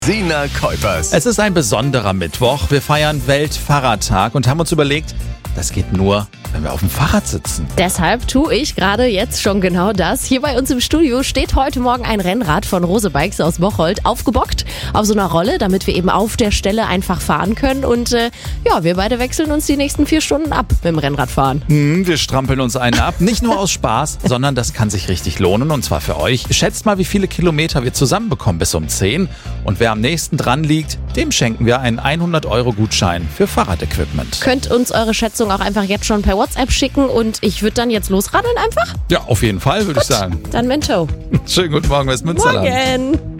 Sina Kuipers. Es ist ein besonderer Mittwoch. Wir feiern Weltfahrradtag und haben uns überlegt, das geht nur, wenn wir auf dem Fahrrad sitzen. Deshalb tue ich gerade jetzt schon genau das. Hier bei uns im Studio steht heute Morgen ein Rennrad von Rose Bikes aus Bocholt aufgebockt auf so einer Rolle, damit wir eben auf der Stelle einfach fahren können. Und wir beide wechseln uns die nächsten 4 Stunden ab mit dem Rennradfahren. Wir strampeln uns einen ab. Nicht nur aus Spaß, sondern das kann sich richtig lohnen. Und zwar für euch. Schätzt mal, wie viele Kilometer wir zusammenbekommen bis um 10. Und wer am nächsten dran liegt, dem schenken wir einen 100-Euro-Gutschein für Fahrradequipment. Könnt uns eure Schätzung auch einfach jetzt schon per WhatsApp schicken und ich würde dann jetzt losradeln einfach? Ja, auf jeden Fall, würde ich sagen. Dann Mento. Schönen guten Morgen, Westmünsterland. Morgen.